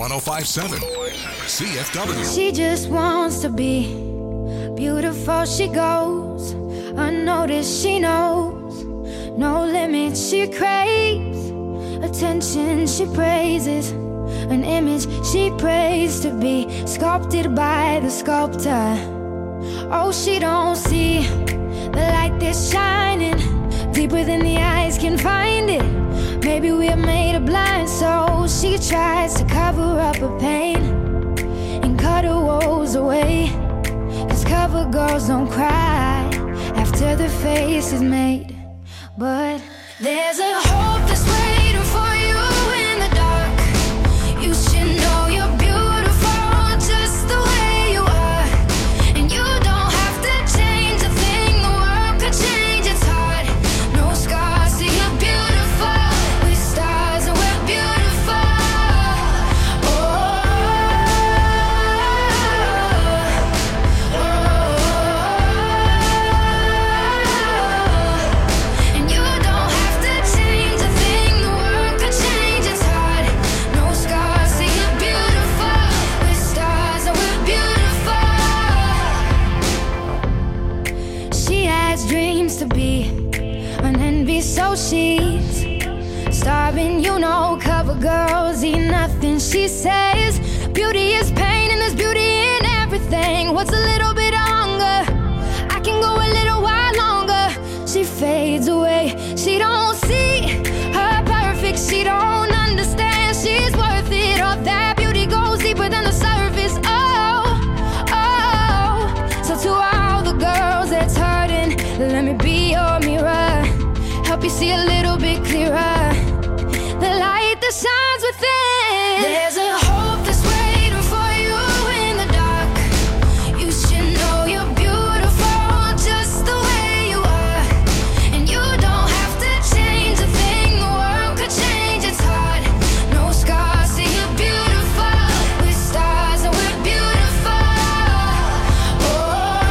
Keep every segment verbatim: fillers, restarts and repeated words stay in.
oh five seven C F W. She just wants to be beautiful. She goes unnoticed. She knows no limits. She craves attention. She praises an image she prays to be sculpted by the sculptor. Oh, she don't see the light that's shining deeper than the eyes can find it. Maybe we're made of blind, so she tries to cover up her pain and cut her woes away. Cause cover girls don't cry after the face is made. But there's a hope that's waiting for you in the dark. You should know you're beautiful just the way you are. And you don't have to change a thing, the world could change its heart. No scars, see you're beautiful. We're stars and we're beautiful. Oh, oh, oh. And you don't have to change a thing, the world could change its heart. No scars, see you're beautiful. We're stars and we're beautiful. She has dreams to be an envy, so she's starving. You know, cover girls eat nothing. She says beauty is pain and there's beauty in everything. What's a little bit of hunger? I can go a little while longer. She fades away. She don't see her perfect. She don't understand she's worth it. All that beauty goes deeper than the surface. Oh, oh. So to all the girls that's hurting, let me be your mirror. Help you see a little bit clearer. The light that shines within. There's a hope that's waiting for you in the dark. You should know you're beautiful just the way you are. And you don't have to change a thing, the world could change its heart. No scars, see you're beautiful. We're stars and we're beautiful. Oh, oh,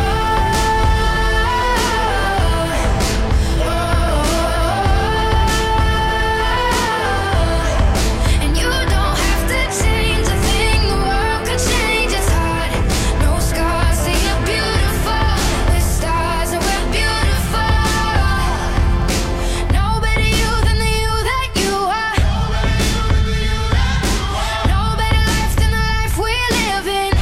oh. And you don't have to change a thing, the world could change its heart. No scars, see you're beautiful. We're stars and we're beautiful. No better you than the you that you are. No better life than the life we're living.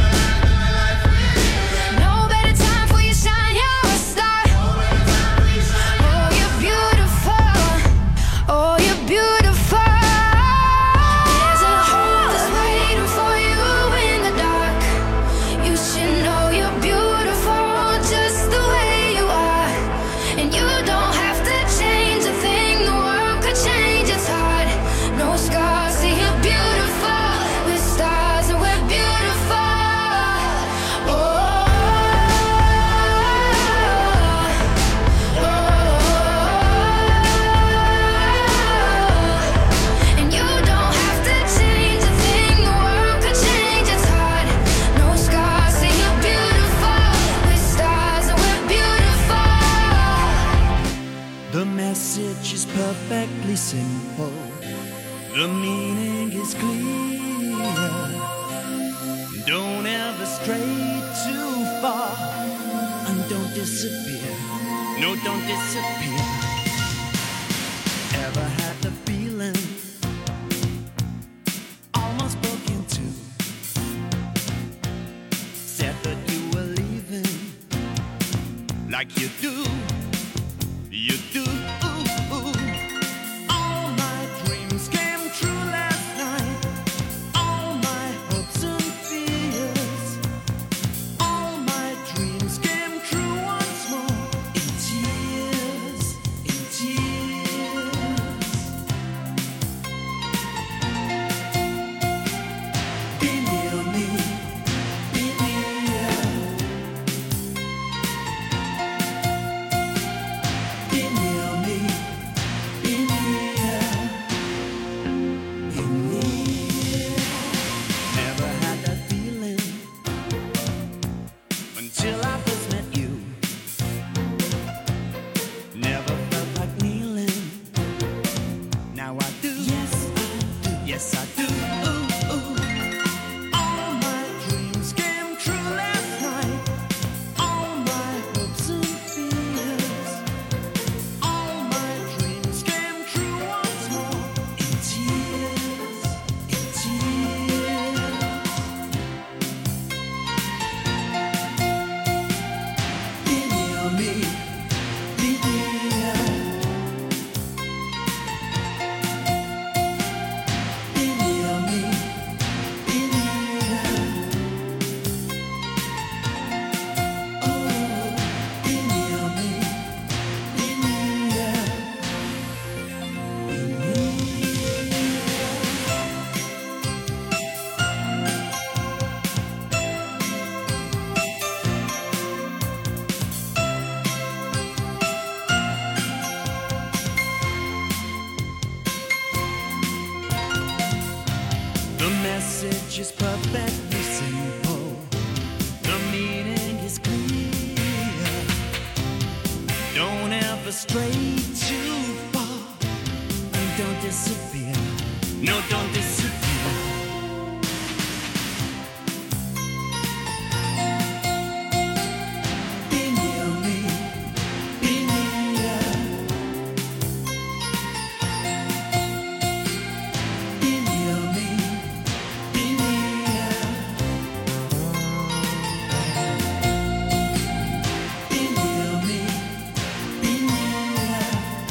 No better time for you shine, you're a star. Oh, you're beautiful. Oh, you're beautiful. There's a hope that's waiting for you in the dark. You should know you're beautiful just the way you are. And you don't have to change a thing, the world could change its heart. No scars, see you're beautiful. We're stars and we're beautiful. Oh, oh, oh. And you don't have to change a thing, the world could change its heart. No scars, see you're beautiful. We're stars and we're beautiful. The message is perfectly simple. The meaning is clear. Don't ever stray too far. And don't disappear. No, don't disappear. Ever had the feeling almost broke into? Said that you were leaving like you do. You do. All my dreams came true last night. All my hopes and fears. All my dreams came true once more. In tears, in tears. Be near me, be near. message is perfectly simple. The meaning is clear. Don't ever stray too far. And don't disappear. No, don't disappear. Be near me. Be near. Be near me. Be near. Be near me. Be near.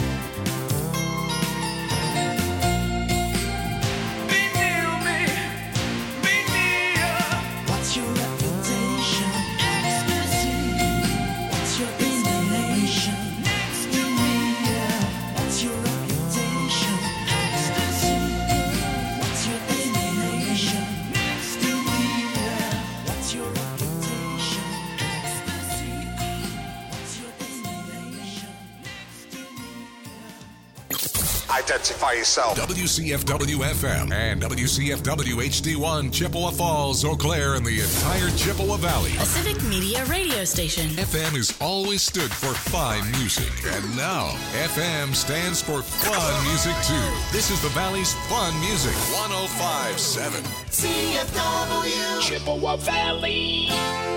Be near me. Be near. What's your reputation? Ecstasy. What's your destination? Next to me. What's your reputation? Ecstasy. What's your destination? Next to me. What's your reputation? Ecstasy. What's your destination? Next to me. Identify yourself. W C F W F M and W C F W H D one, Chippewa Falls, Eau Claire, and the entire Chippewa Valley. A Civic Media radio station. F M has always stood for fine music, and now F M stands for fun music too. This is the Valley's fun music, one oh five point seven. C F W. Chippewa Valley.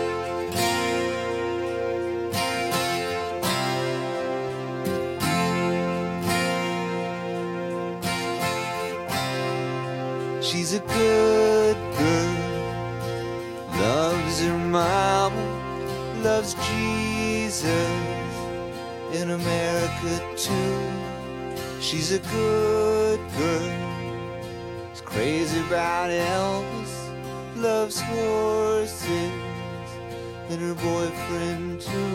She's a good girl, loves her mama, loves Jesus, in America too. She's a good girl, is crazy about Elvis, loves horses, and her boyfriend too.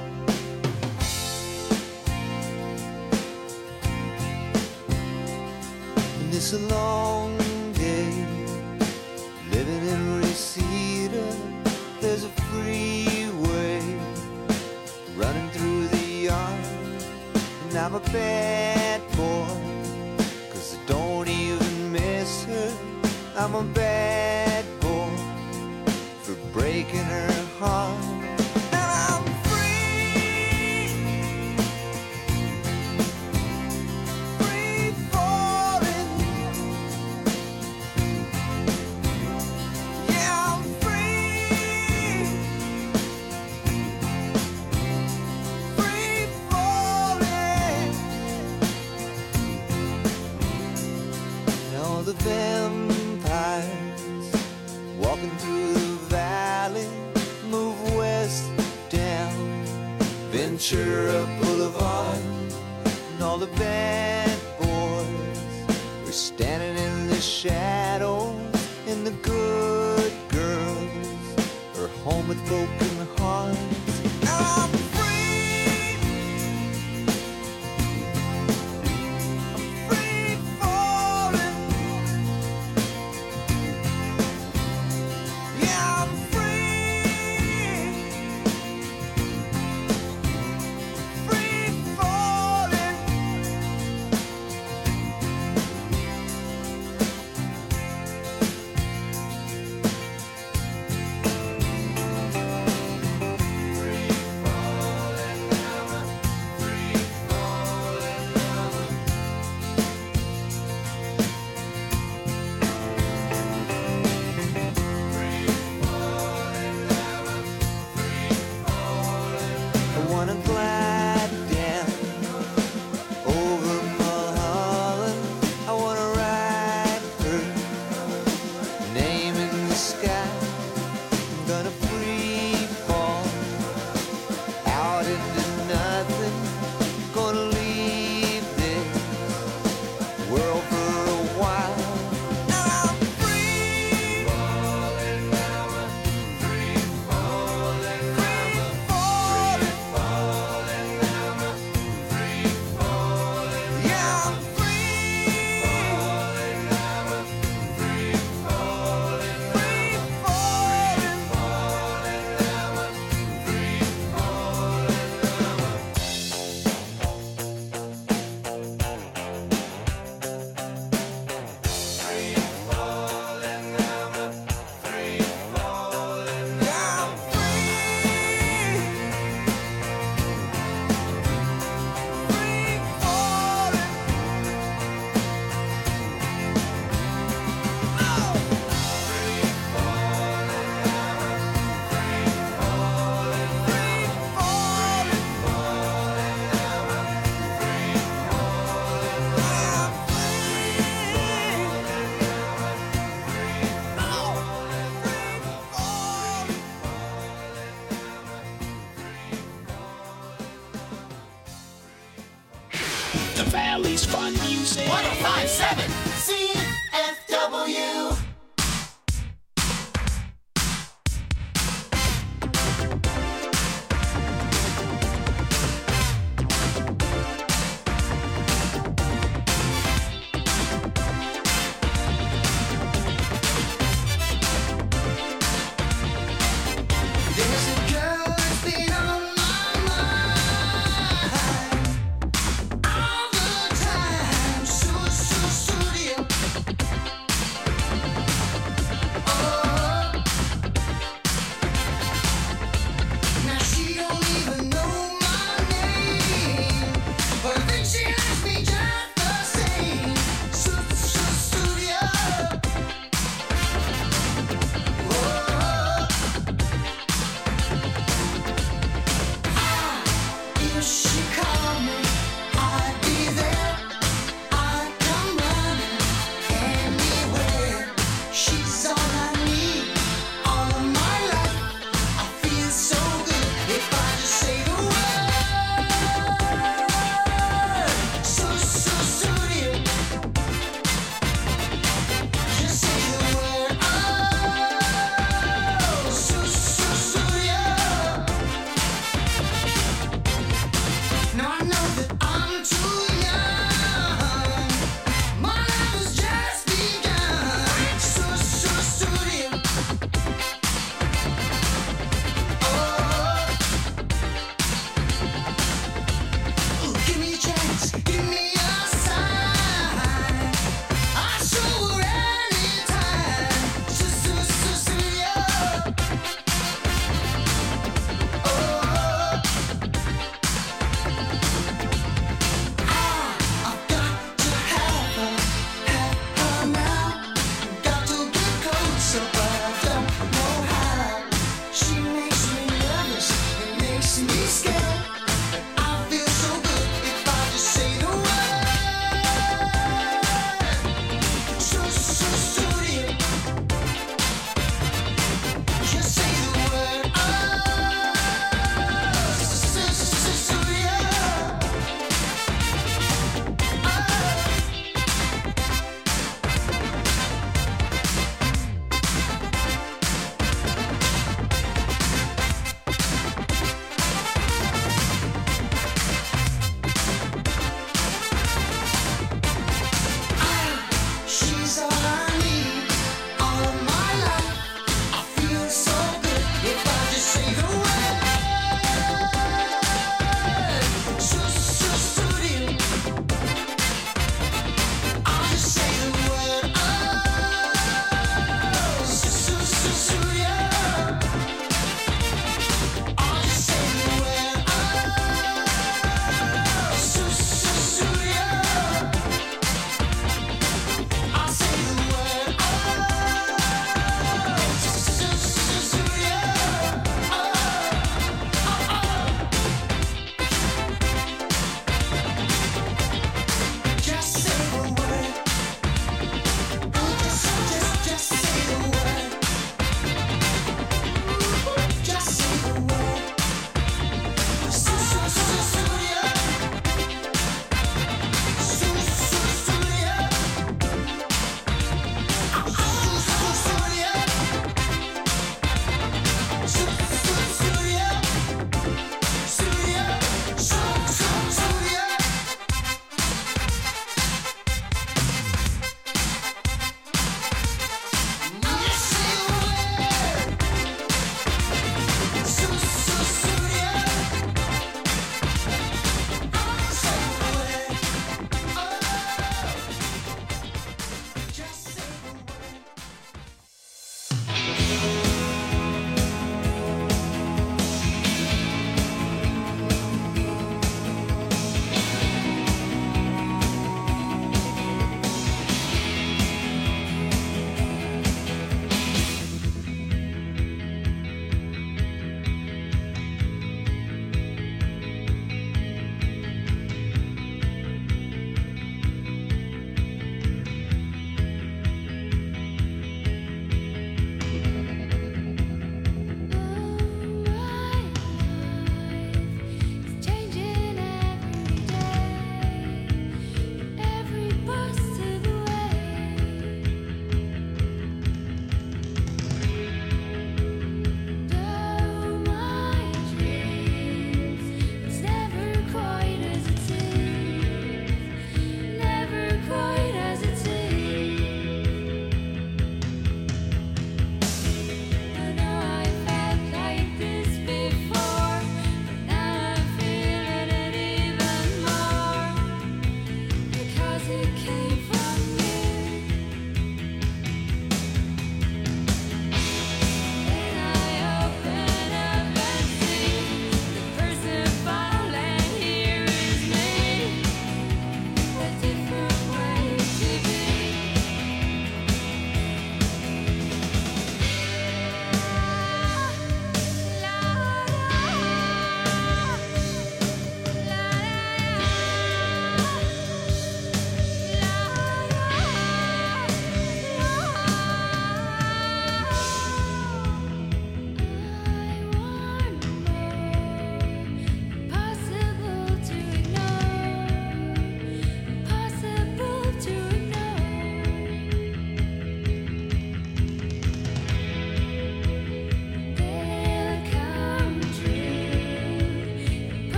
And it's a long day living in Reseda. There's a freeway running through the yard, and I'm a bad boy, 'cause I don't even miss her. I'm a bad boy for breaking her heart. And I'm free, free falling. Yeah, I'm free, free falling. And all the vampires walking through the valley move west down Ventura Boulevard, and all the bad boys are standing in the shadows, and the good girls are home with broken hearts. I'm free, I'm free falling. Yeah, I'm free, free falling. The Valley's Fun Music. one oh five point seven C F W. All the time, so, so, so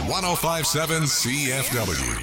one oh five point seven C F W.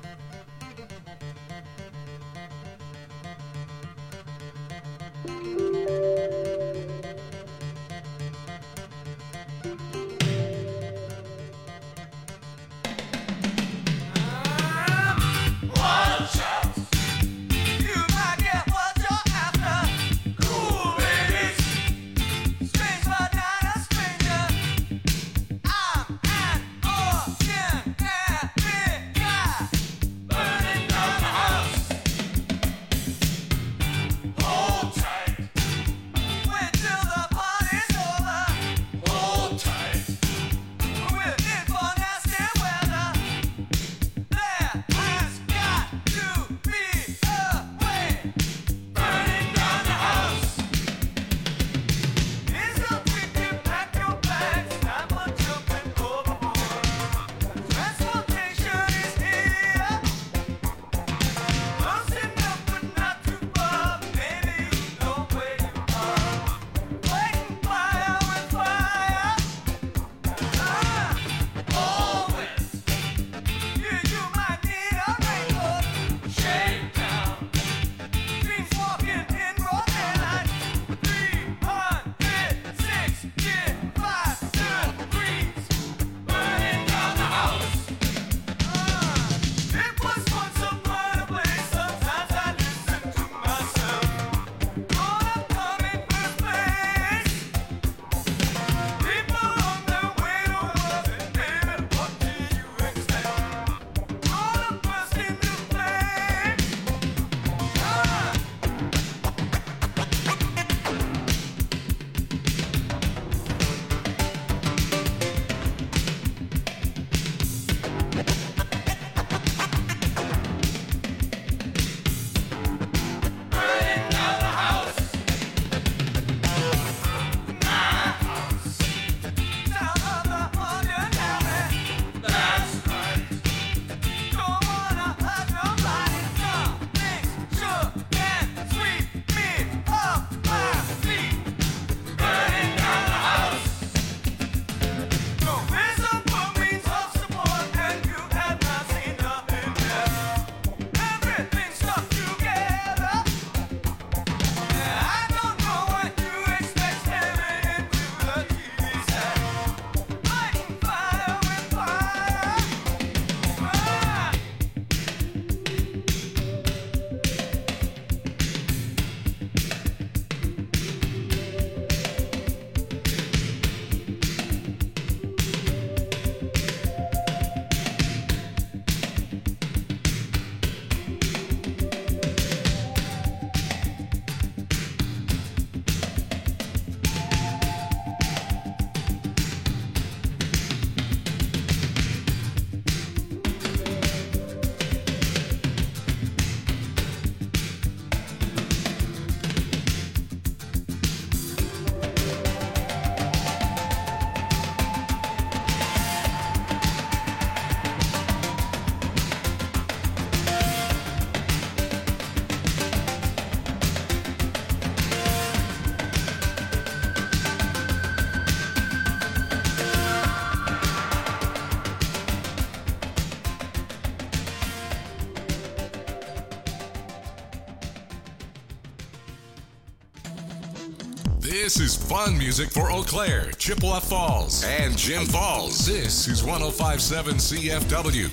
This is fun music for Eau Claire, Chippewa Falls, and Jim Falls. This is one oh five point seven C F W.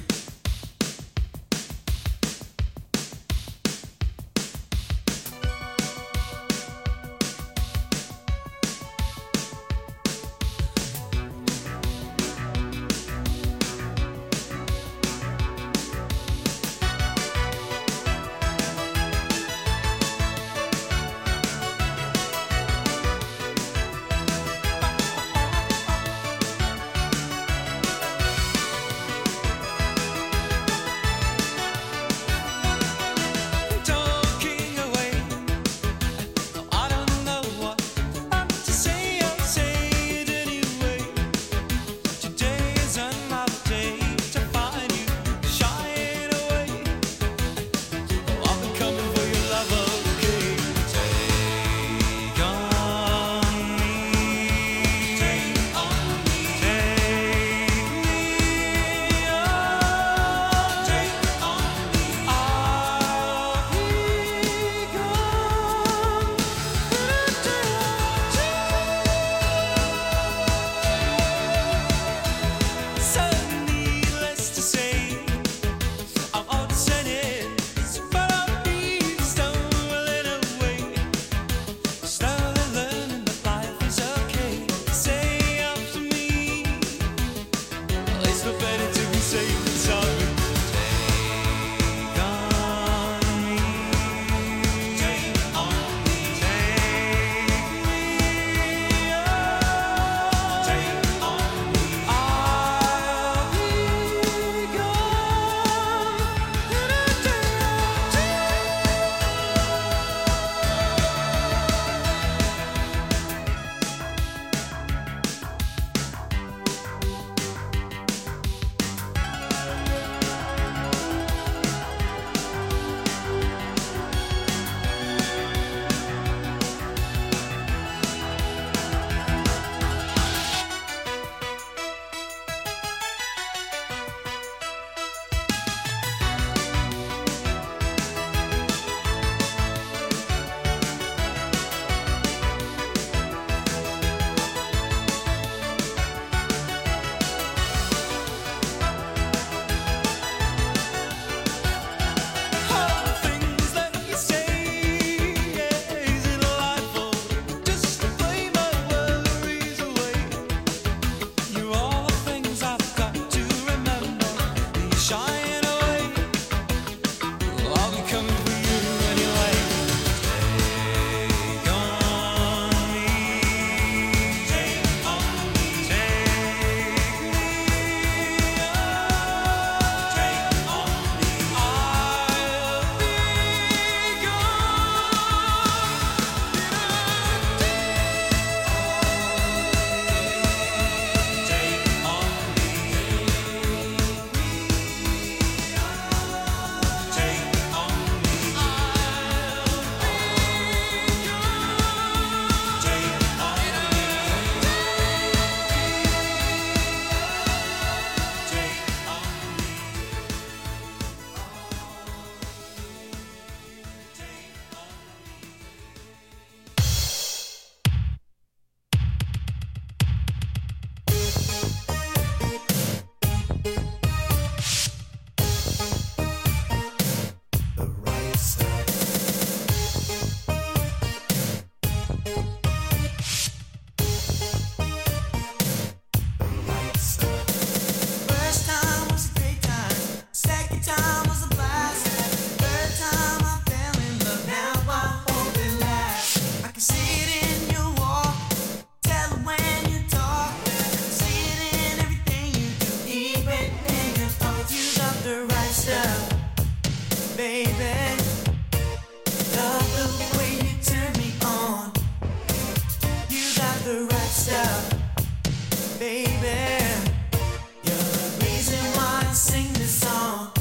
right stuff, baby. You're the reason why I sing this song.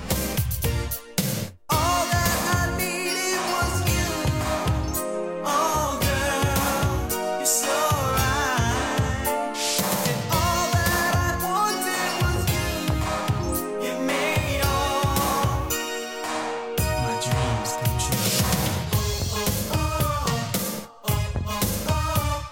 All that I needed was you. Oh, girl, you're so right. And all that I wanted was you. You made all my dreams come true. Oh, oh, oh, oh, oh, oh.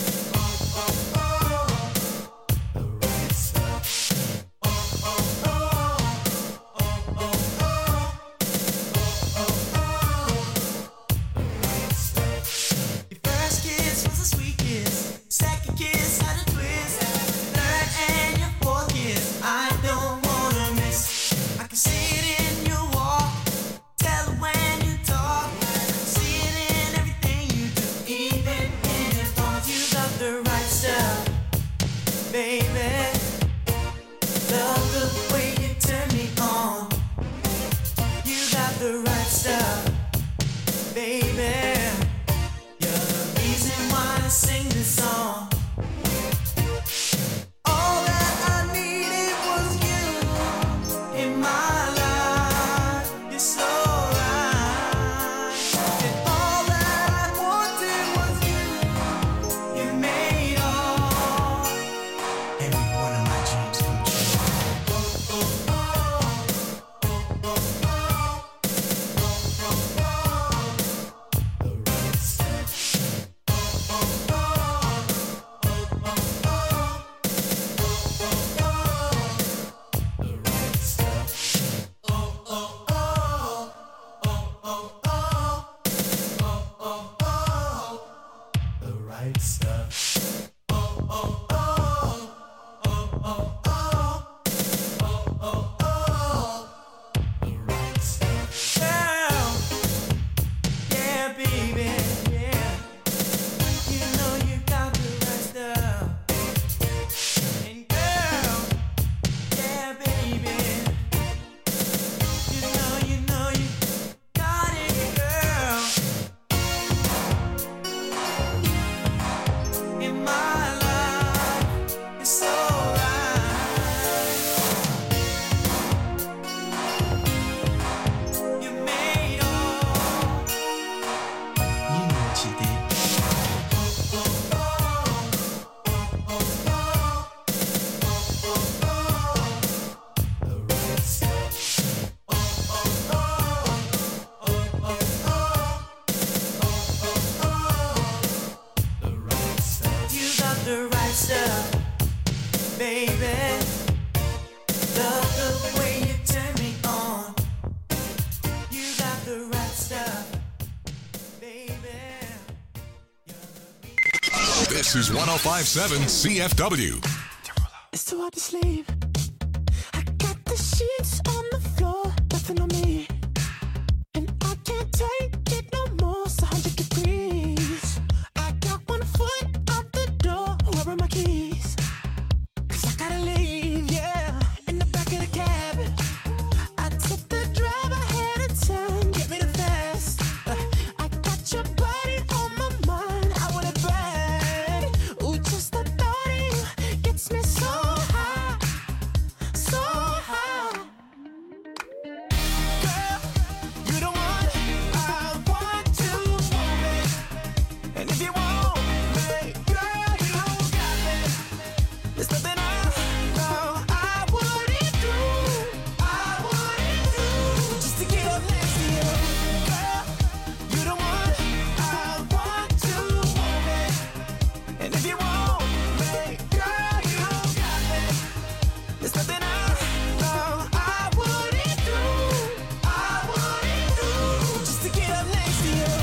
Baby, love the way you turn me on. You got the right stuff, baby. You're the reason why I sing this song. All that I needed was you in my life. You're so right. And all that I wanted was you. You made all every one of my dreams come true. Oh, oh, oh, oh, oh, oh, oh, oh, oh, the right stuff. Oh, oh, oh, oh, oh, oh, oh, oh, the right stuff. Oh, oh, oh, oh, oh, oh, oh, oh, oh, the right stuff. Oh, oh, oh. In my life, it's so right. You made all. You know what you did. Oh, oh, oh, oh, oh, oh, oh, oh, the right stuff. Oh, oh, oh, oh, oh, oh, oh, oh, the right stuff. You got the right stuff, baby. Love the way you turn me on. You got the right stuff, baby. This is one oh five point seven C F W. It's too hard to sleep. I got the sheets on the floor, nothing on me. And I can't take it no more, it's one hundred degrees. I got one foot out the door, where are my keys? 'Cause I gotta leave, yeah, in the back of the cab. I took the drive ahead of time, get me the fast. Uh, I got your body on my mind, I want it bad. Ooh, just the thought of you gets me so high, so high. Girl, you the one I want to want me. And if you want me, girl, you got me. There's nothing I know I wouldn't do, I wouldn't do, just to get up next to you. Girl, you the one I want to want me. And if you want me, girl, you got me. There's nothing I know I wouldn't do, I wouldn't do, just to get up next to you.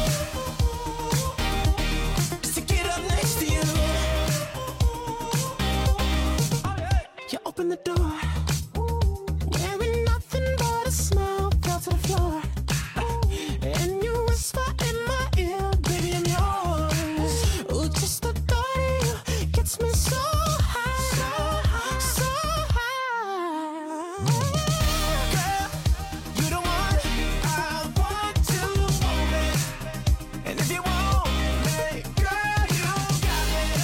Just to get up next to you. You open the door, wearing nothing but a smile, fell to the floor. And you whisper in my ear, baby, I'm yours. Ooh, just the thought of you gets me so high, so high. Girl, you the one I want to want me. And if you want me, girl, you got me.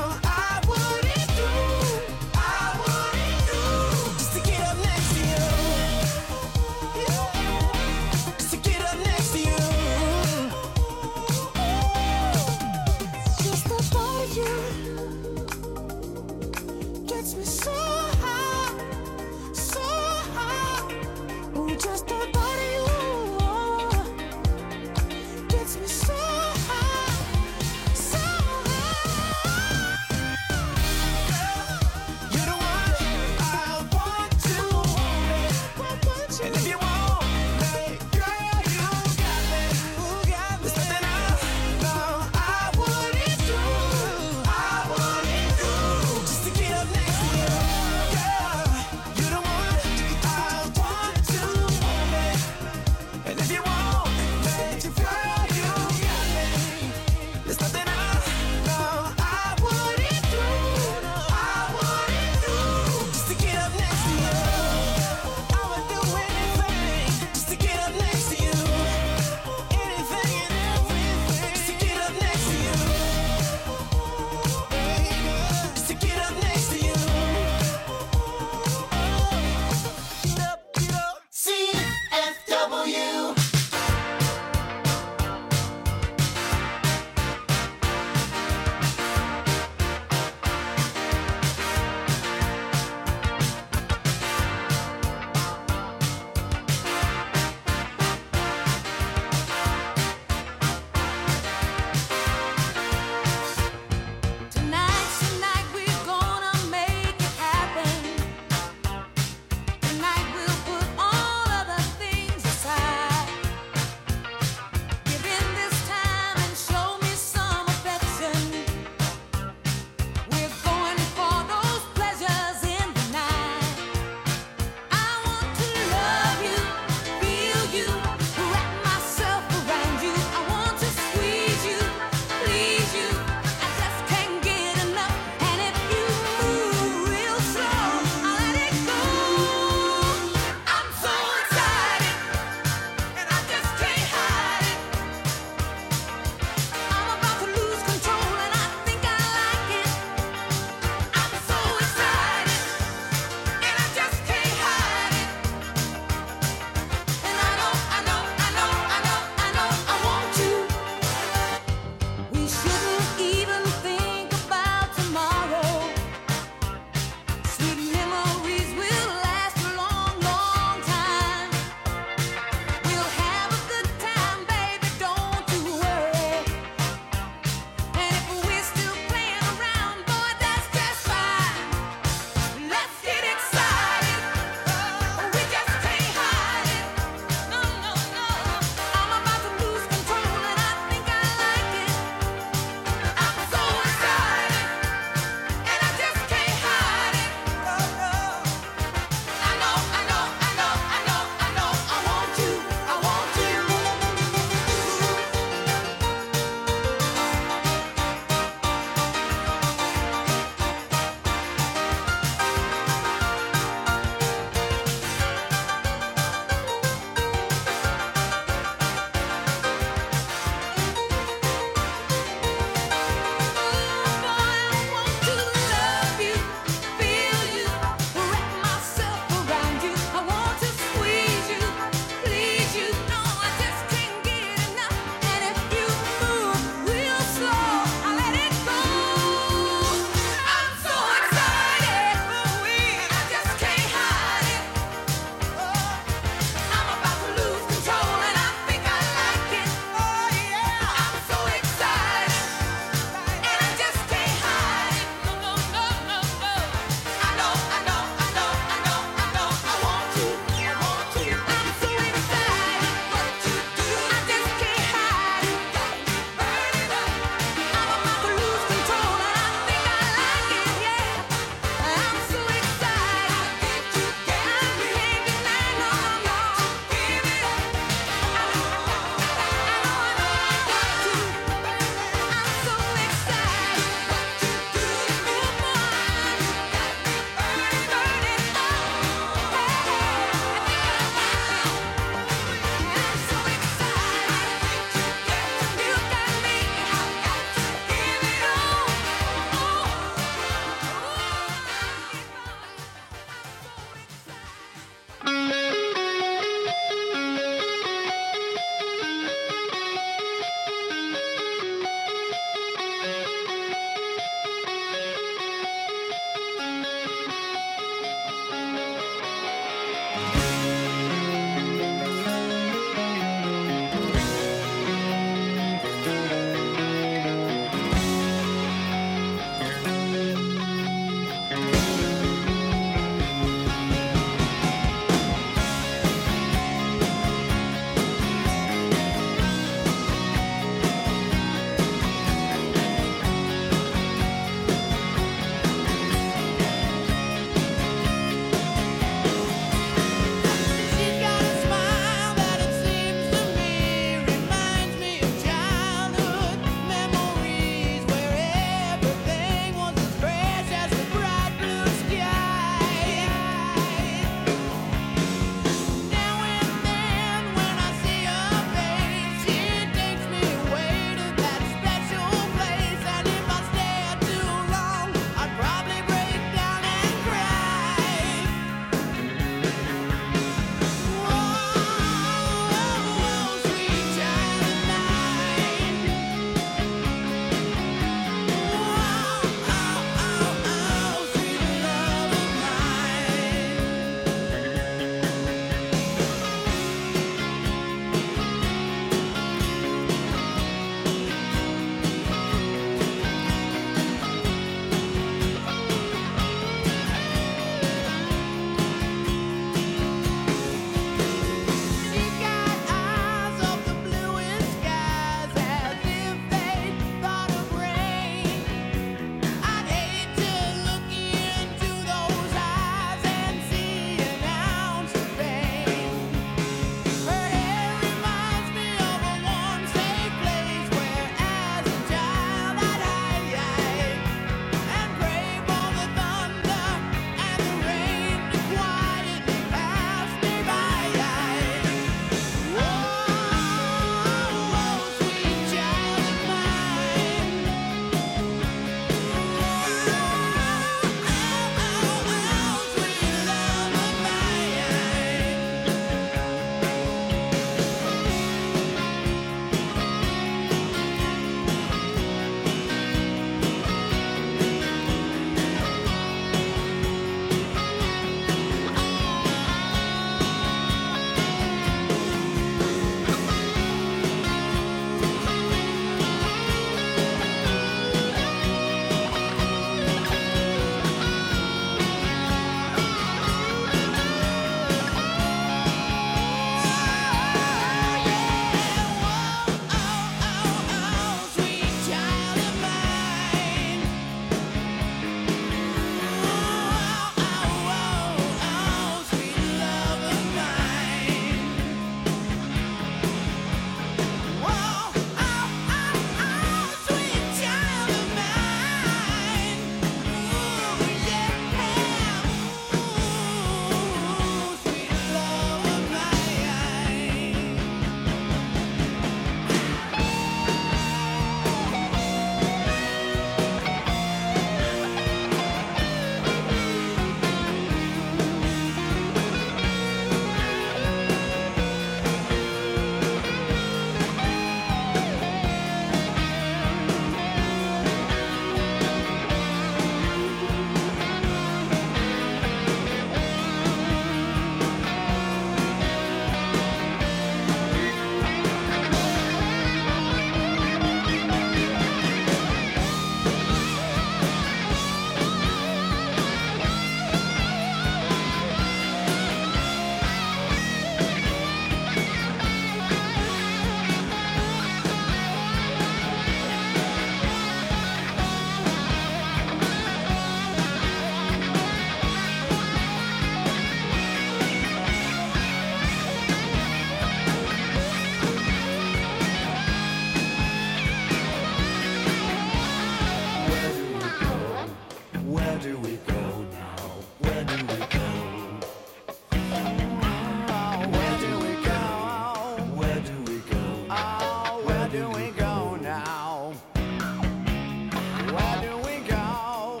Where do we go now? Where do we go?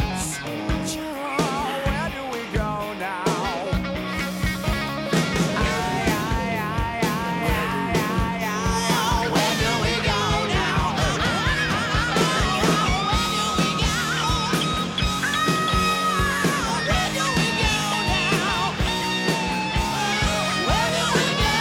Where do we go now? Aye, aye, aye, aye, aye, aye, aye. Where do we go now? Where do we go now? Where do we go?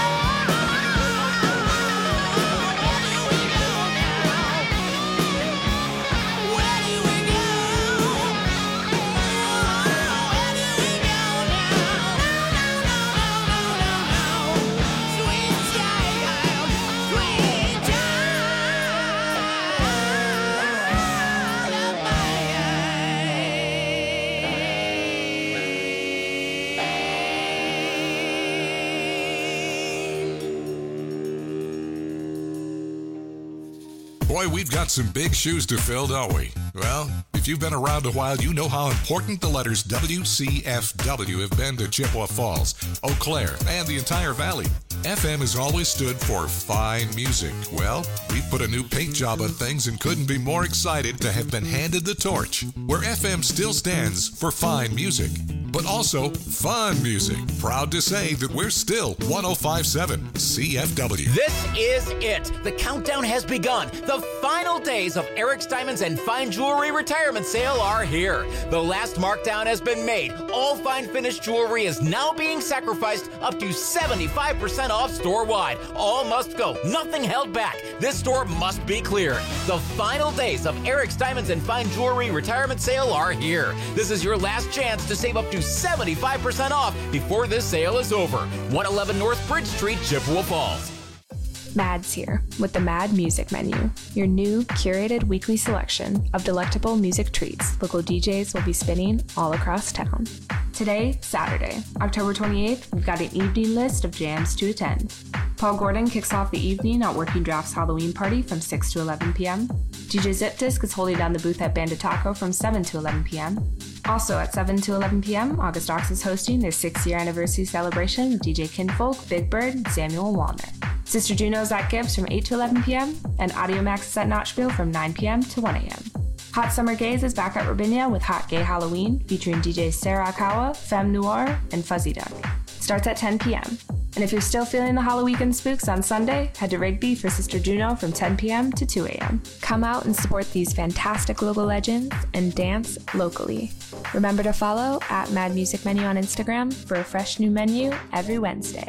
Boy, we've got some big shoes to fill, don't we? Well, if you've been around a while, you know how important the letters W C F W have been to Chippewa Falls, Eau Claire, and the entire valley. F M has always stood for fine music. Well, we put a new paint job on things and couldn't be more excited to have been handed the torch, where F M still stands for fine music, but also fun music. Proud to say that we're still one oh five point seven C F W. This is it. The countdown has begun. The final days of Eric's Diamonds and Fine Jewelry retirement sale are here. The last markdown has been made. All fine finished jewelry is now being sacrificed up to seventy-five percent off store-wide. All must go. Nothing held back. This store must be cleared. The final days of Eric's Diamonds and Fine Jewelry retirement sale are here. This is your last chance to save up to seventy-five percent off before this sale is over. one eleven North Bridge Street, Chippewa Falls. Mad's here with the Mad Music Menu, your new curated weekly selection of delectable music treats local D Js will be spinning all across town. Today, Saturday, October twenty-eighth, we've got an evening list of jams to attend. Paul Gordon kicks off the evening at Working Draft's Halloween party from six to eleven p.m. D J Zip Disc is holding down the booth at Bandit Taco from seven to eleven p.m. Also at seven to eleven p.m., August Ox is hosting their six-year anniversary celebration with D J Kinfolk, Big Bird, and Samuel Walner. Sister Juno's at Gibbs from eight to eleven p.m., and Audio Max is at Notchville from nine p.m. to one a.m. Hot Summer Gaze is back at Robinia with Hot Gay Halloween, featuring D Js Sarah Akawa, Femme Noir, and Fuzzy Duck. Starts at ten p.m. And if you're still feeling the Halloween spooks on Sunday, head to Rigby for Sister Juno from ten p.m. to two a.m. Come out and support these fantastic local legends and dance locally. Remember to follow at Mad Music Menu on Instagram for a fresh new menu every Wednesday.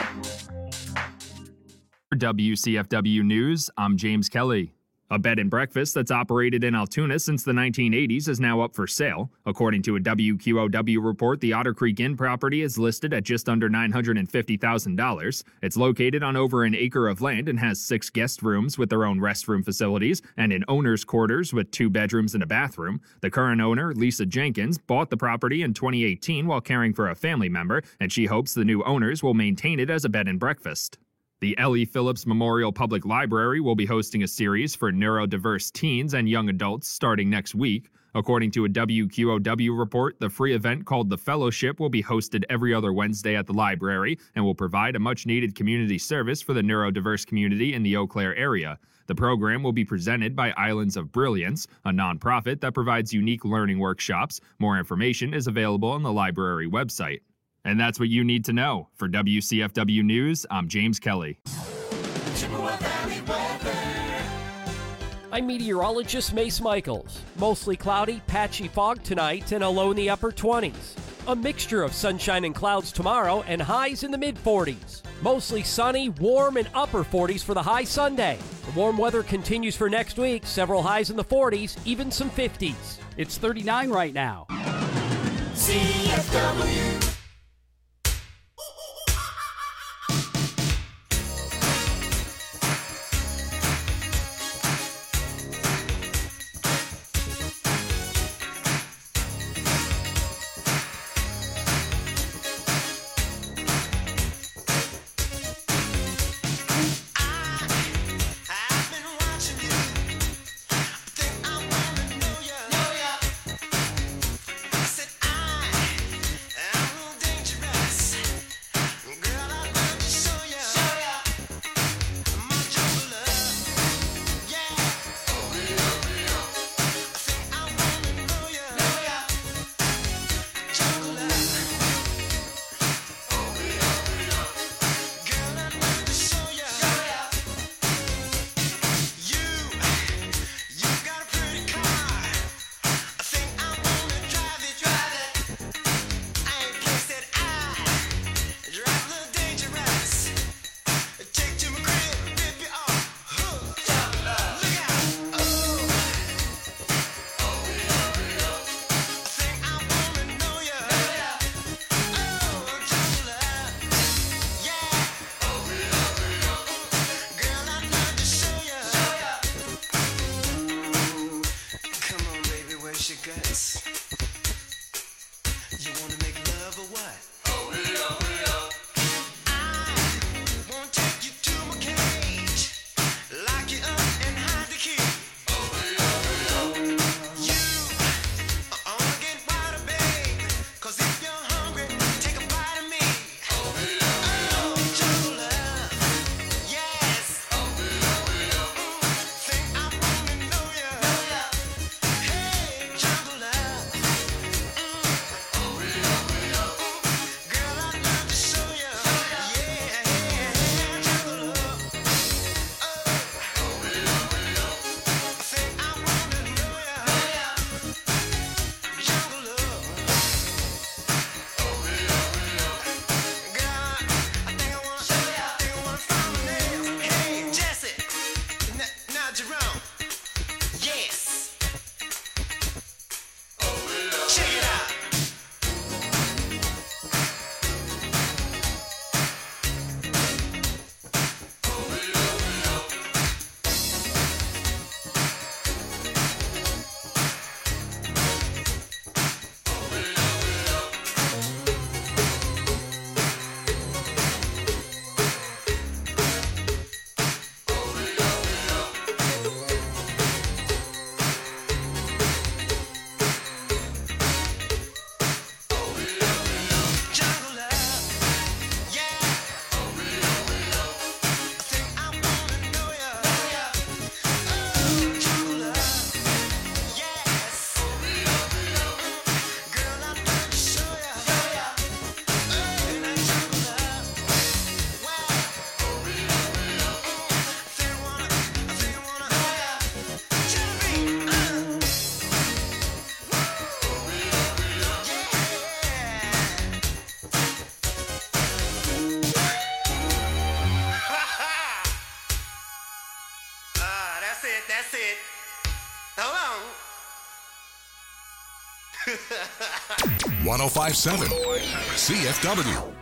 For W C F W News, I'm James Kelly. A bed and breakfast that's operated in Altoona since the nineteen eighties is now up for sale. According to a W Q O W report, the Otter Creek Inn property is listed at just under nine hundred fifty thousand dollars. It's located on over an acre of land and has six guest rooms with their own restroom facilities and an owner's quarters with two bedrooms and a bathroom. The current owner, Lisa Jenkins, bought the property in twenty eighteen while caring for a family member, and she hopes the new owners will maintain it as a bed and breakfast. The Ellie Phillips Memorial Public Library will be hosting a series for neurodiverse teens and young adults starting next week. According to a W Q O W report, the free event called The Fellowship will be hosted every other Wednesday at the library and will provide a much-needed community service for the neurodiverse community in the Eau Claire area. The program will be presented by Islands of Brilliance, a nonprofit that provides unique learning workshops. More information is available on the library website. And that's what you need to know. For W C F W News, I'm James Kelly. Chippewa Valley weather. I'm meteorologist Mace Michaels. Mostly cloudy, patchy fog tonight and a low in the upper twenties. A mixture of sunshine and clouds tomorrow and highs in the mid forties. Mostly sunny, warm, and upper forties for the high Sunday. The warm weather continues for next week, several highs in the forties, even some fifties. It's thirty-nine right now. C F W. Know ya. Said I skirts. You wanna make love or what? Oh, yeah, oh, yeah. I wanna take you to my cage, lock you up and hide the key. Oh, yeah, oh, yeah. You are only getting wider, babe, 'cause if you're hungry, take a bite of me. Oh, yeah, oh, jungle love, yes. Oh, yeah, oh, yeah. Mm, think I wanna know ya. Know ya. Hey, jungle love. Mm. Oh, yeah, oh, yeah. Mm, girl, I'd love to show ya. Yeah, yeah, yeah, jungle love. Oh, oh, yeah, oh, yeah. I think I wanna know ya. Know ya. Jungle love. Oh, yeah, oh, yeah. Girl, I think I wanna show ya. I think I wanna find my nails. Hey, Jesse. N- now, Jerome. Yes. Oh, yeah. Check it out. Jungle love, yeah. Oh, I think I wanna know ya. Oh, jungle love, yes. Girl, I'd love to show ya. Oh, and that jungle love, wow. I think I wanna, I think I wanna know ya. Jeremy, uh. Ah, that's it, that's it. Hold on. one oh five point seven C F W.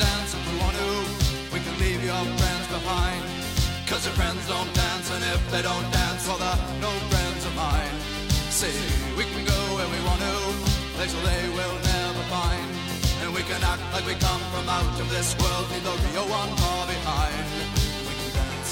dance if we want to. We can leave your friends behind. Cause your friends don't dance, and if they don't dance, well, they're no friends of mine. See, we can go where we want to, places they will never find. And we can act like we come from out of this world, leave the real one far behind. We can dance.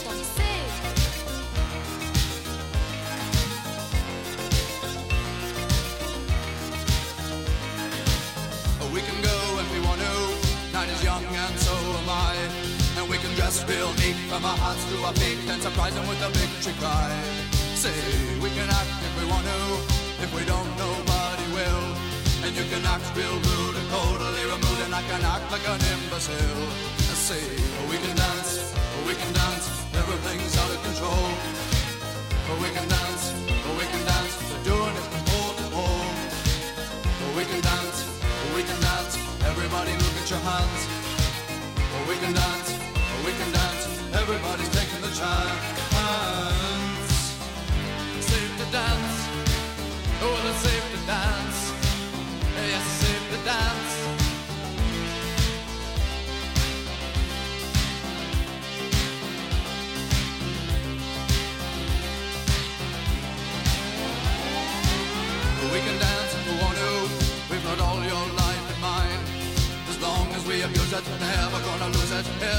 We can go if we want to, night is young and so am I. And we can dress real neat from our hearts to our feet and surprise them with a victory cry. Say, we can act if we want to, if we don't, nobody will. And you can act real rude and totally removed, and I can act like an imbecile. Say, we can dance, we can dance, everything's out of control. We can dance, we can dance, we're doing it from pole to pole. We can dance, we can dance, everybody look at your hands. We can dance, we can dance, everybody's taking the chance. Safe to dance, oh, it's safe to dance. Yes, it's safe to dance. We can dance if we want to, we've got all your life in mind. As long as we abuse it, never gonna lose it.